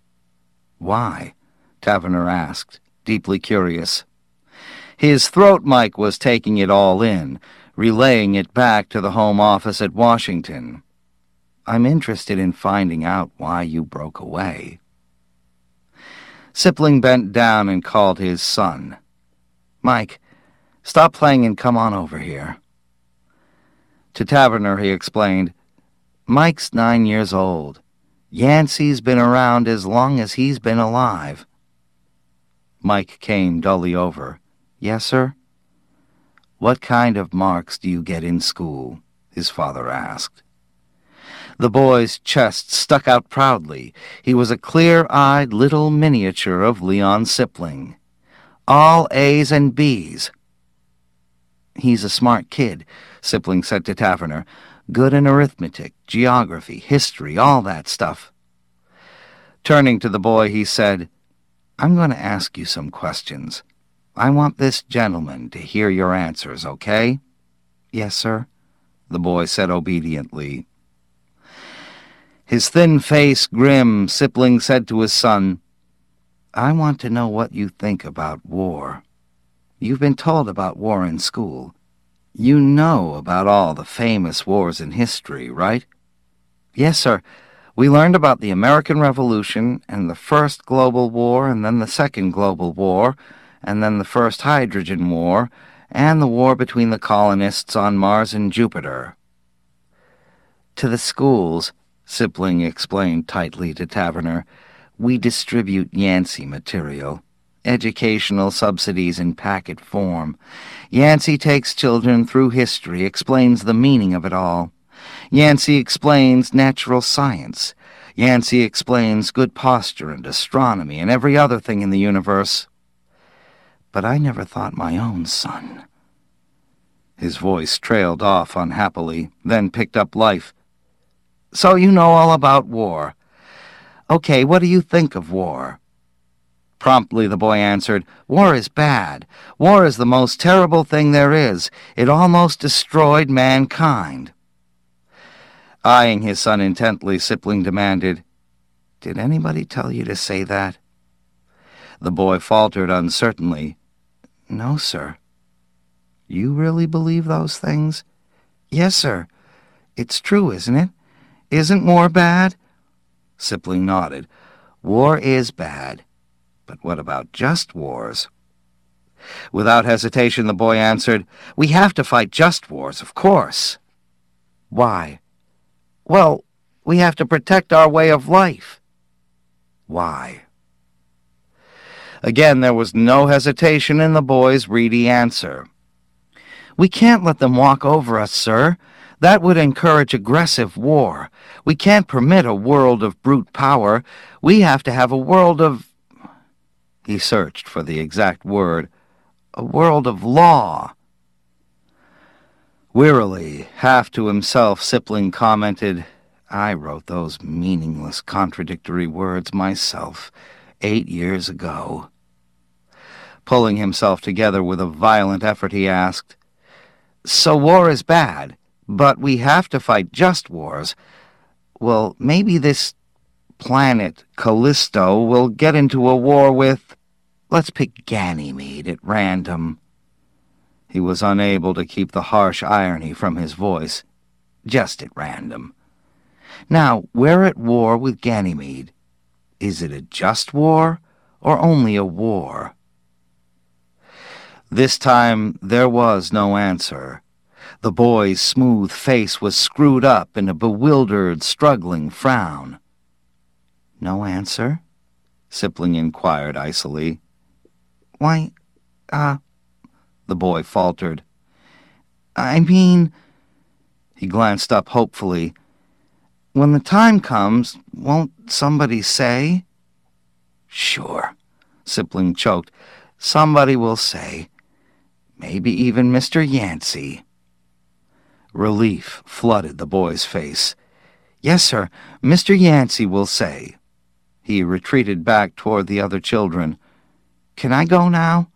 Why? Taverner asked, deeply curious. His throat mic was taking it all in, relaying it back to the Home Office at Washington. I'm interested in finding out why you broke away. Sipling bent down and called his son. Mike, stop playing and come on over here. To Taverner he explained, Mike's nine years old. Yancey's been around as long as he's been alive. Mike came dully over. Yes, sir? What kind of marks do you get in school? His father asked. The boy's chest stuck out proudly. He was a clear-eyed little miniature of Leon Sipling. All A's and B's. He's a smart kid, Sipling said to Taverner. Good in arithmetic, geography, history, all that stuff. Turning to the boy, he said, I'm going to ask you some questions. I want this gentleman to hear your answers, okay? Yes, sir, the boy said obediently. His thin face grim, Sipling said to his son, I want to know what you think about war. You've been told about war in school. You know about all the famous wars in history, right? Yes, sir. We learned about the American Revolution, and the First Global War, and then the Second Global War, and then the First Hydrogen War, and the war between the colonists on Mars and Jupiter. To the schools, Sipling explained tightly to Taverner, we distribute Yancey material. Educational subsidies in packet form. Yancey takes children through history, explains the meaning of it all. Yancey explains natural science. Yancey explains good posture and astronomy and every other thing in the universe. But I never thought my own son. His voice trailed off unhappily, then picked up life. So you know all about war. Okay, what do you think of war? Promptly the boy answered, War is bad. War is the most terrible thing there is. It almost destroyed mankind. Eyeing his son intently, Sipling demanded, Did anybody tell you to say that? The boy faltered uncertainly. No, sir. You really believe those things? Yes, sir. It's true, isn't it? Isn't war bad? Sipling nodded. War is bad. But what about just wars? Without hesitation, the boy answered, We have to fight just wars, of course. Why? Well, we have to protect our way of life. Why? Again, there was no hesitation in the boy's ready answer. We can't let them walk over us, sir. That would encourage aggressive war. We can't permit a world of brute power. We have to have a world of... He searched for the exact word. A world of law. Wearily, half to himself, Sipling commented, I wrote those meaningless, contradictory words myself, eight years ago. Pulling himself together with a violent effort, he asked, So war is bad, but we have to fight just wars. Well, maybe this planet, Callisto, will get into a war with, let's pick Ganymede at random. He was unable to keep the harsh irony from his voice. Just at random. Now, we're at war with Ganymede. Is it a just war, or only a war? This time there was no answer. The boy's smooth face was screwed up in a bewildered, struggling frown. No answer? Sipling inquired icily. Why, uh... the boy faltered. I mean... He glanced up hopefully. When the time comes, won't somebody say? Sure, Sipling choked. Somebody will say. Maybe even Mister Yancey. Relief flooded the boy's face. Yes, sir, Mister Yancey will say. He retreated back toward the other children. Can I go now?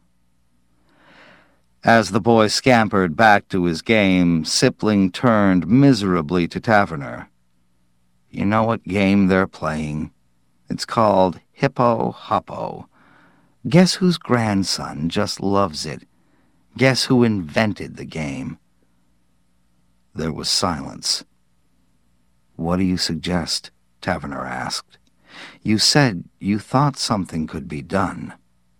As the boy scampered back to his game, Sipling turned miserably to Taverner. You know what game they're playing? It's called Hippo Hoppo. Guess whose grandson just loves it? Guess who invented the game? There was silence. What do you suggest? Taverner asked. You said you thought something could be done.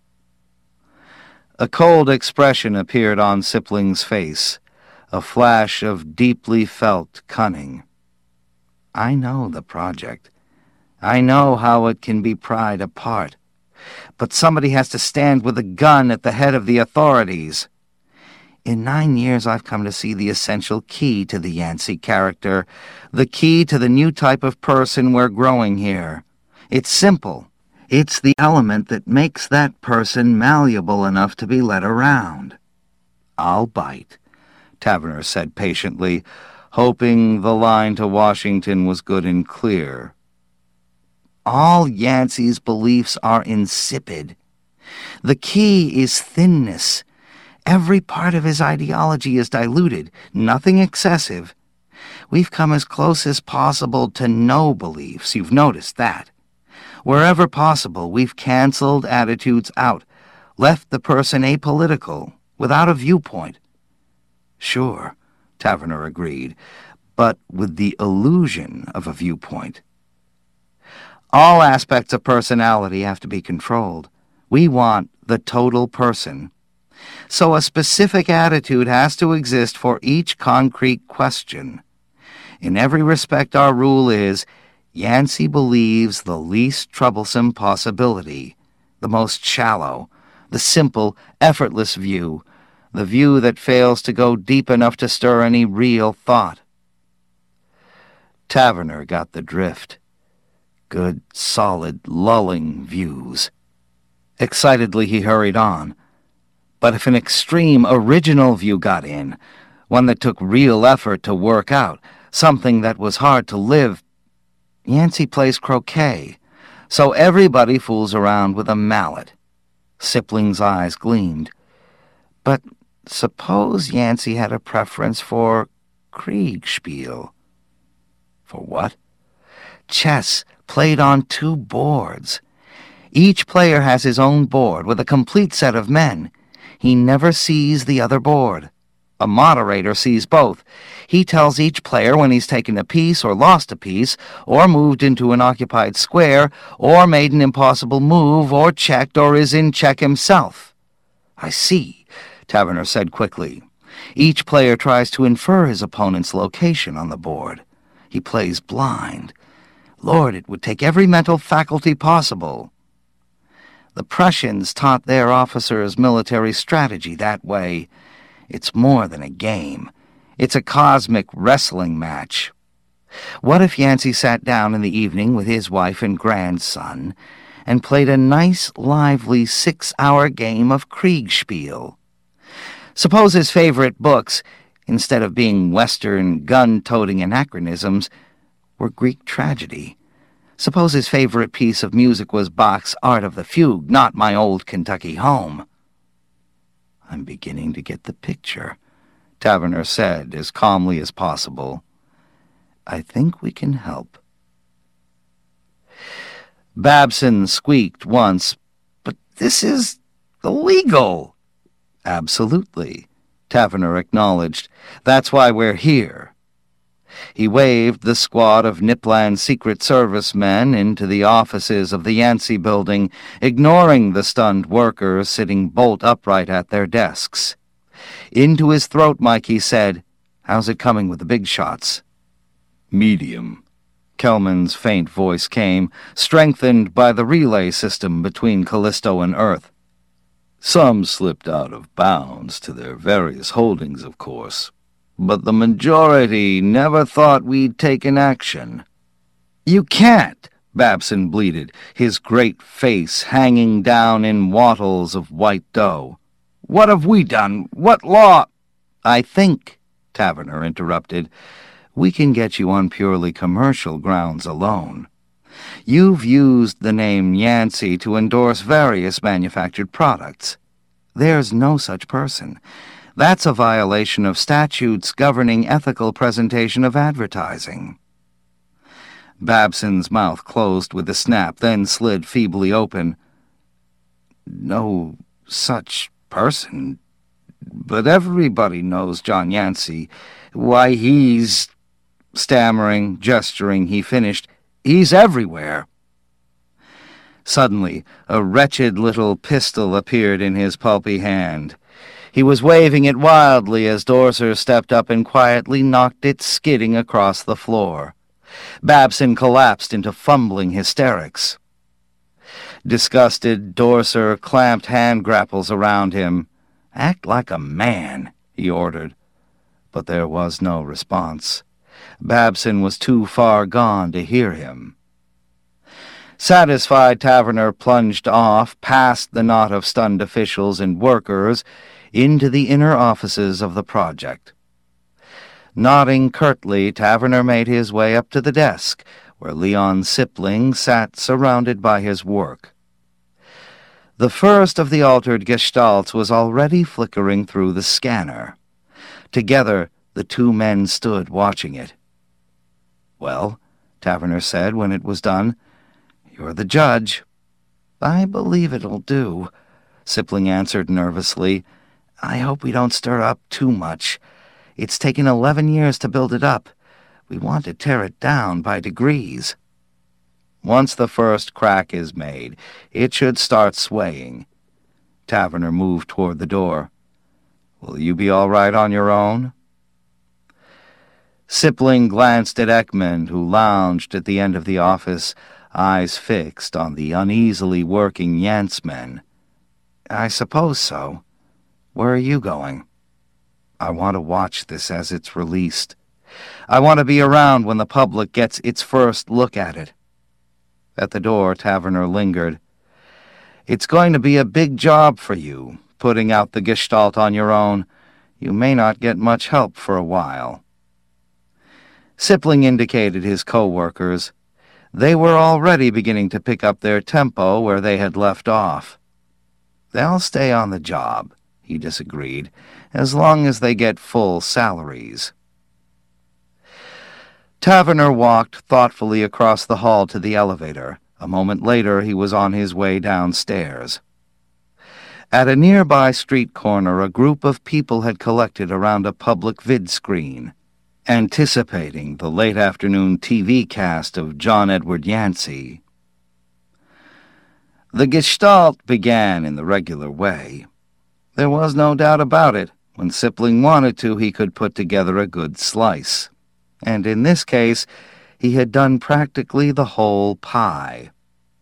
A cold expression appeared on Sipling's face, a flash of deeply felt cunning. I know the project, I know how it can be pried apart. But somebody has to stand with a gun at the head of the authorities. In nine years, I've come to see the essential key to the Yancey character, the key to the new type of person we're growing here. It's simple. It's the element that makes that person malleable enough to be led around. I'll bite, Taverner said patiently, hoping the line to Washington was good and clear. All Yancey's beliefs are insipid. The key is thinness. Every part of his ideology is diluted, nothing excessive. We've come as close as possible to no beliefs, you've noticed that. Wherever possible, we've canceled attitudes out, left the person apolitical, without a viewpoint. Sure, Taverner agreed, but with the illusion of a viewpoint. All aspects of personality have to be controlled. We want the total person. So a specific attitude has to exist for each concrete question. In every respect, our rule is, Yancey believes the least troublesome possibility, the most shallow, the simple, effortless view, the view that fails to go deep enough to stir any real thought. Taverner got the drift. Good, solid, lulling views. Excitedly he hurried on. But if an extreme, original view got in, one that took real effort to work out, something that was hard to live, Yancey plays croquet, so everybody fools around with a mallet. Sipling's eyes gleamed. But suppose Yancey had a preference for Kriegspiel. For what? Chess played on two boards. Each player has his own board with a complete set of men. He never sees the other board. A moderator sees both. He tells each player when he's taken a piece or lost a piece, or moved into an occupied square, or made an impossible move, or checked, or is in check himself. I see, Taverner said quickly. Each player tries to infer his opponent's location on the board. He plays blind. Lord, it would take every mental faculty possible. The Prussians taught their officers military strategy that way. It's more than a game. It's a cosmic wrestling match. What if Yancey sat down in the evening with his wife and grandson and played a nice, lively six-hour game of Kriegspiel? Suppose his favorite books, instead of being Western gun-toting anachronisms, were Greek tragedy. Suppose his favorite piece of music was Bach's Art of the Fugue, not My Old Kentucky Home. I'm beginning to get the picture, Taverner said as calmly as possible. I think we can help. Babson squeaked once, but this is illegal. Absolutely, Taverner acknowledged. That's why we're here. He waved the squad of Nipland Secret Service men into the offices of the Yancey building, ignoring the stunned workers sitting bolt upright at their desks. Into his throat mic he said, "How's it coming with the big shots?" "Medium." Kelman's faint voice came, strengthened by the relay system between Callisto and Earth. "Some slipped out of bounds to their various holdings, of course. But the majority never thought we'd taken action." "You can't," Babson bleated, his great face hanging down in wattles of white dough. "What have we done? What law—" "I think," Taverner interrupted, "we can get you on purely commercial grounds alone. You've used the name Yancey to endorse various manufactured products. There's no such person. That's a violation of statutes governing ethical presentation of advertising." Babson's mouth closed with a snap, then slid feebly open. "No such person. But everybody knows John Yancey. Why, he's—" Stammering, gesturing, he finished, "He's everywhere." Suddenly, a wretched little pistol appeared in his pulpy hand. He was waving it wildly as Dorser stepped up and quietly knocked it skidding across the floor. Babson collapsed into fumbling hysterics. Disgusted, Dorser clamped hand grapples around him. "Act like a man," he ordered. But there was no response. Babson was too far gone to hear him. Satisfied, Taverner plunged off, past the knot of stunned officials and workers, into the inner offices of the project. Nodding curtly, Taverner made his way up to the desk, where Leon Sipling sat surrounded by his work. The first of the altered gestalts was already flickering through the scanner. Together, the two men stood watching it. "Well," Taverner said when it was done, "you're the judge." "I believe it'll do," Sipling answered nervously. "I hope we don't stir up too much. It's taken eleven years to build it up. We want to tear it down by degrees. Once the first crack is made, it should start swaying." Taverner moved toward the door. "Will you be all right on your own?" Sipling glanced at Ekman, who lounged at the end of the office, eyes fixed on the uneasily working Yantzmen. "I suppose so. Where are you going?" "I want to watch this as it's released. I want to be around when the public gets its first look at it." At the door, Taverner lingered. "It's going to be a big job for you, putting out the Gestalt on your own. You may not get much help for a while." Sipling indicated his co-workers. They were already beginning to pick up their tempo where they had left off. "They'll stay on the job," he disagreed, "as long as they get full salaries." Taverner walked thoughtfully across the hall to the elevator. A moment later, he was on his way downstairs. At a nearby street corner, a group of people had collected around a public vid screen, anticipating the late afternoon T V cast of John Edward Yancey. The Gestalt began in the regular way. There was no doubt about it. When Sipling wanted to, he could put together a good slice. And in this case, he had done practically the whole pie.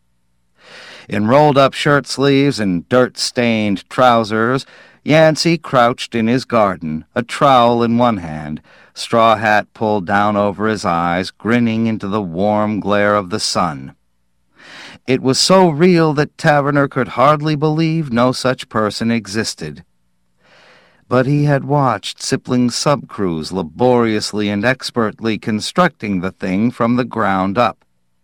In rolled-up shirt sleeves and dirt-stained trousers, Yancey crouched in his garden, a trowel in one hand, straw hat pulled down over his eyes, grinning into the warm glare of the sun. It was so real that Taverner could hardly believe no such person existed. But he had watched Sipling's subcrews laboriously and expertly constructing the thing from the ground up.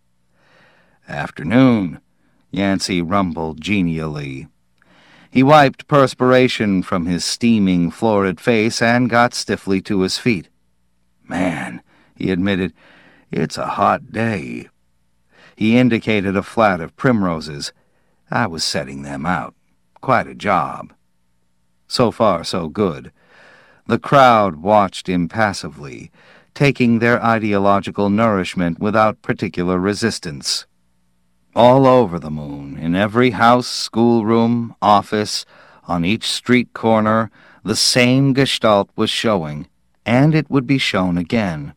"Afternoon," Yancey rumbled genially. He wiped perspiration from his steaming, florid face and got stiffly to his feet. "Man," he admitted, "it's a hot day." He indicated a flat of primroses. "I was setting them out. Quite a job." So far, so good. The crowd watched impassively, taking their ideological nourishment without particular resistance. All over the moon, in every house, schoolroom, office, on each street corner, the same Gestalt was showing, and it would be shown again.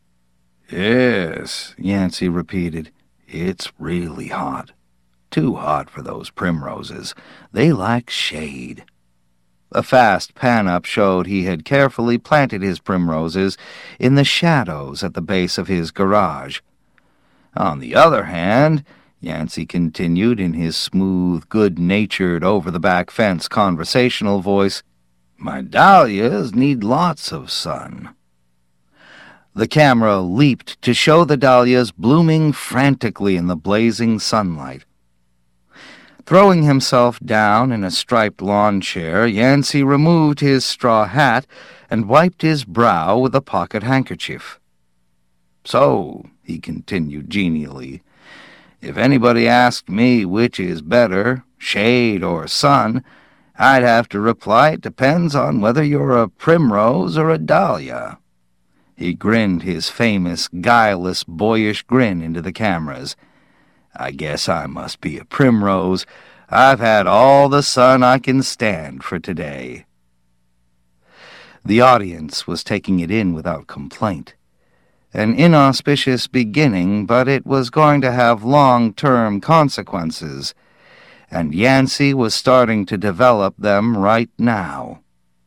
"Yes," Yancey repeated, "it's really hot. Too hot for those primroses. They like shade." A fast pan-up showed he had carefully planted his primroses in the shadows at the base of his garage. "On the other hand," Yancey continued in his smooth, good-natured, over-the-back-fence conversational voice, "my dahlias need lots of sun." The camera leaped to show the dahlias blooming frantically in the blazing sunlight. Throwing himself down in a striped lawn chair, Yancey removed his straw hat and wiped his brow with a pocket handkerchief. "So," he continued genially, "if anybody asked me which is better, shade or sun, I'd have to reply it depends on whether you're a primrose or a dahlia." He grinned his famous, guileless, boyish grin into the cameras. "I guess I must be a primrose. I've had all the sun I can stand for today." The audience was taking it in without complaint. An inauspicious beginning, but it was going to have long-term consequences, and Yancey was starting to develop them right now.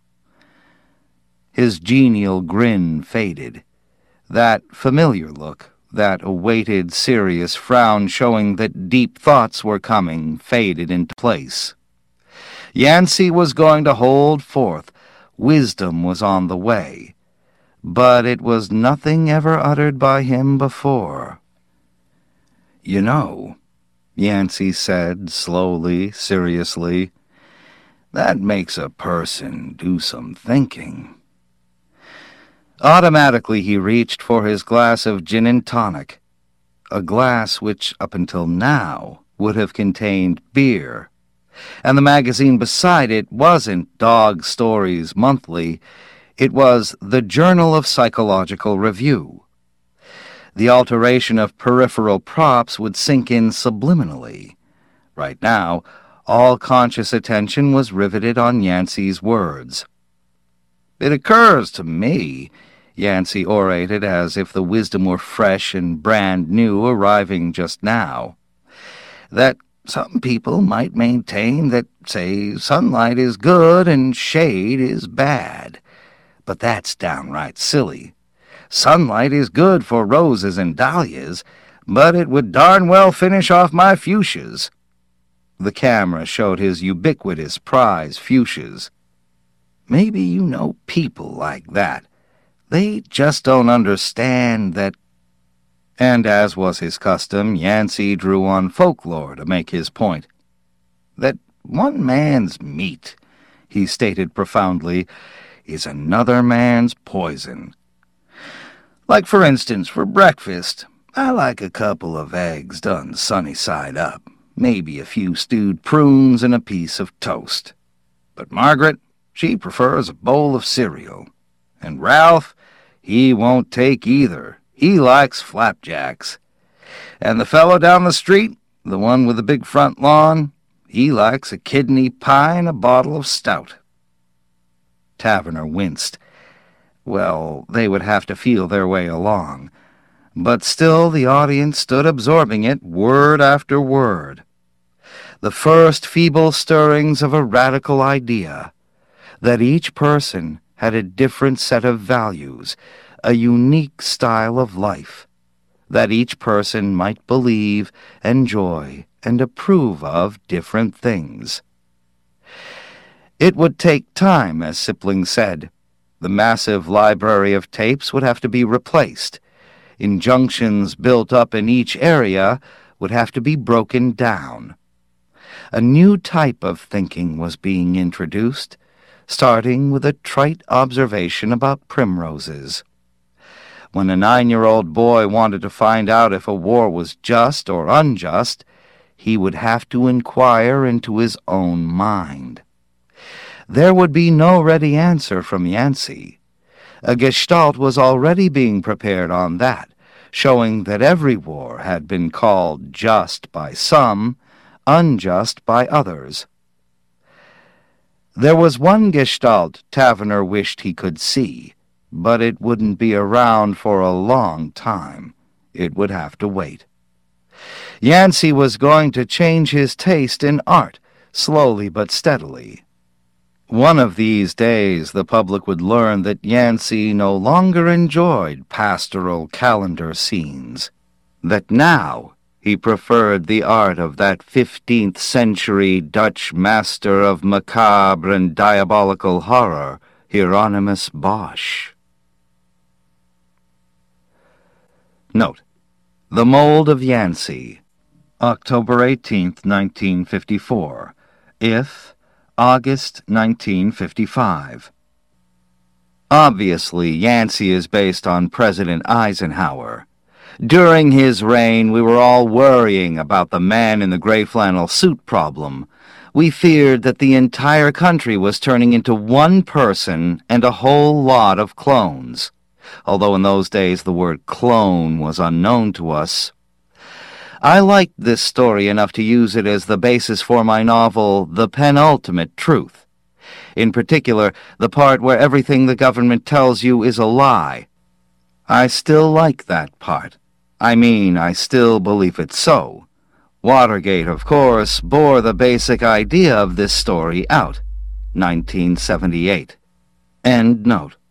His genial grin faded. That familiar look, that awaited serious frown showing that deep thoughts were coming, faded into place. Yancey was going to hold forth. Wisdom was on the way. But it was nothing ever uttered by him before. "You know," Yancey said, slowly, seriously, "that makes a person do some thinking." Automatically he reached for his glass of gin and tonic, a glass which, up until now, would have contained beer. And the magazine beside it wasn't Dog Stories Monthly. It was the Journal of Psychological Review. The alteration of peripheral props would sink in subliminally. Right now, all conscious attention was riveted on Yancey's words. "It occurs to me," Yancey orated as if the wisdom were fresh and brand new, arriving just now, "that some people might maintain that, say, sunlight is good and shade is bad. But that's downright silly. Sunlight is good for roses and dahlias, but it would darn well finish off my fuchsias." The camera showed his ubiquitous prize fuchsias. "Maybe you know people like that. They just don't understand that—" And as was his custom, Yancey drew on folklore to make his point. "That one man's meat," he stated profoundly, "is another man's poison. Like, for instance, for breakfast, I like a couple of eggs done sunny side up, maybe a few stewed prunes and a piece of toast. But Margaret, she prefers a bowl of cereal. And Ralph, he won't take either. He likes flapjacks. And the fellow down the street, the one with the big front lawn, he likes a kidney pie and a bottle of stout." Taverner winced. Well, they would have to feel their way along. But still the audience stood absorbing it, word after word. The first feeble stirrings of a radical idea, that each person had a different set of values, a unique style of life, that each person might believe, enjoy, and approve of different things. It would take time, as Sipling said. The massive library of tapes would have to be replaced. Injunctions built up in each area would have to be broken down. A new type of thinking was being introduced, starting with a trite observation about primroses. When a nine-year-old boy wanted to find out if a war was just or unjust, he would have to inquire into his own mind. There would be no ready answer from Yancey. A gestalt was already being prepared on that, showing that every war had been called just by some, unjust by others. There was one gestalt Taverner wished he could see, but it wouldn't be around for a long time. It would have to wait. Yancey was going to change his taste in art, slowly but steadily. One of these days the public would learn that Yancey no longer enjoyed pastoral calendar scenes, that now he preferred the art of that fifteenth century Dutch master of macabre and diabolical horror, Hieronymus Bosch. Note: The Mold of Yancey, October eighteenth, nineteen fifty-four. If August nineteen fifty-five. Obviously, Yancey is based on President Eisenhower. During his reign, we were all worrying about the man in the gray flannel suit problem. We feared that the entire country was turning into one person and a whole lot of clones, although in those days the word clone was unknown to us. I liked this story enough to use it as the basis for my novel, The Penultimate Truth. In particular, the part where everything the government tells you is a lie. I still like that part. I mean, I still believe it's so. Watergate, of course, bore the basic idea of this story out. nineteen seventy-eight. End note.